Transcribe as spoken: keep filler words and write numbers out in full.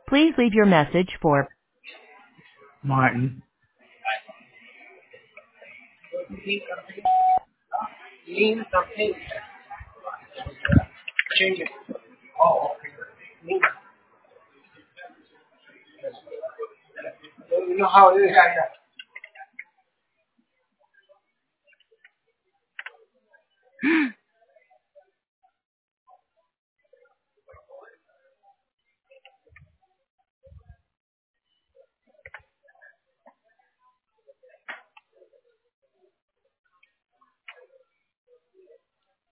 Please leave your message for Martin. Lean something. Change it. Oh, okay. Lean. You know how it is, guys.